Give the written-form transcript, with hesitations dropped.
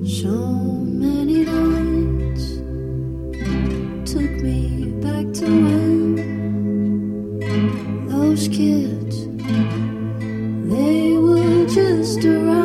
So many nights took me back to when those kids, they were just around.